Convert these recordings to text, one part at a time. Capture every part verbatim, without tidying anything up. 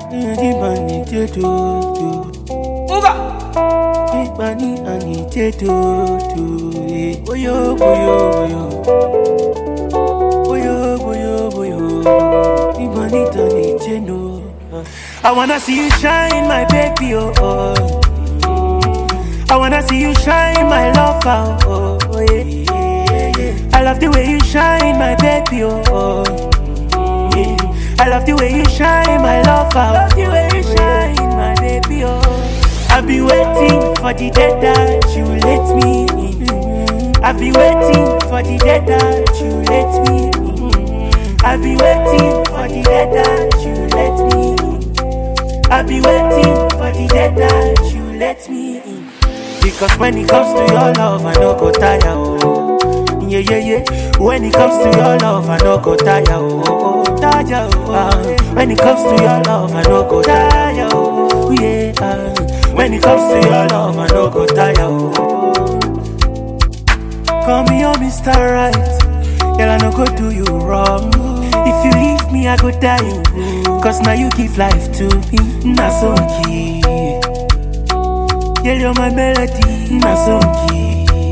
Money to do, Uga. money I need to do, do. Boyo, boyo, boyo, boyo, boyo, boyo. The money to need to know. I wanna see you shine, my baby, oh, oh. I wanna see you shine, my lover, oh, oh, yeah. I love the way you shine, my baby, oh, oh. Yeah. I love the way you shine, my lover. I love the way you shine, my baby, oh. I've been waiting for the day that you let me in. I've been waiting for the day that you let me in. I've been waiting for the day that you let me in. I've been waiting for the day that you let me in. Because when it comes to your love, I no go tire, oh. Yeah, yeah, yeah. When it comes to your love, I no go tire, oh, oh, tire, oh. Uh, when it comes to your love, I no go tire, oh, yeah. Uh, when it comes to your love, I no go tire, oh. Call me your Mister Right, girl, I no go do you wrong. If you leave me, I go die, cause now you give life to me, na songi. Girl, you're my melody, na songi.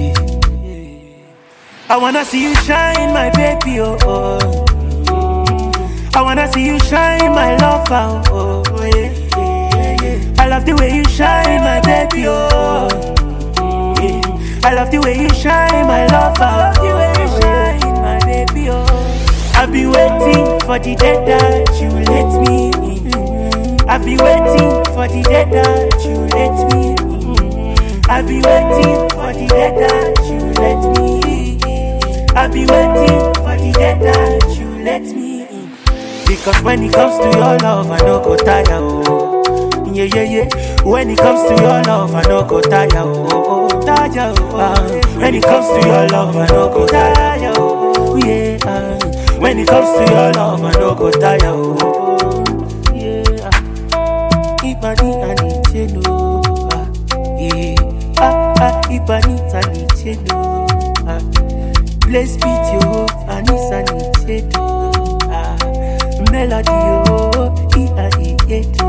I wanna see you shine, my baby, oh, oh. I wanna see you shine, my lover, oh, oh, yeah, yeah, yeah. I love the way you shine, my baby, oh, yeah. I love the way you shine, my lover. I love the way you shine, my baby, oh. I've been waiting for the day that you let me in. I've been waiting for the day that you let me in. I've been waiting for the day that you let me in. I've been waiting for the day that you let me in. Because when it comes to your love, I no go tire, oh. Yeah, yeah, yeah. When it comes to your love, I no go tire, oh, oh, tire, oh. Uh, when it comes to your love, I no go tire, oh, yeah. Uh, when it comes to your love, I no go tire, oh, yeah. Ibani I need to know, yeah. Ah, ah, Ibani I need to know, ah. Bless be you, Anissa Nichedo. Ah, melody, oh, I get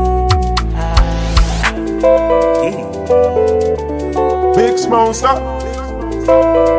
ah. Big Smoke, stop.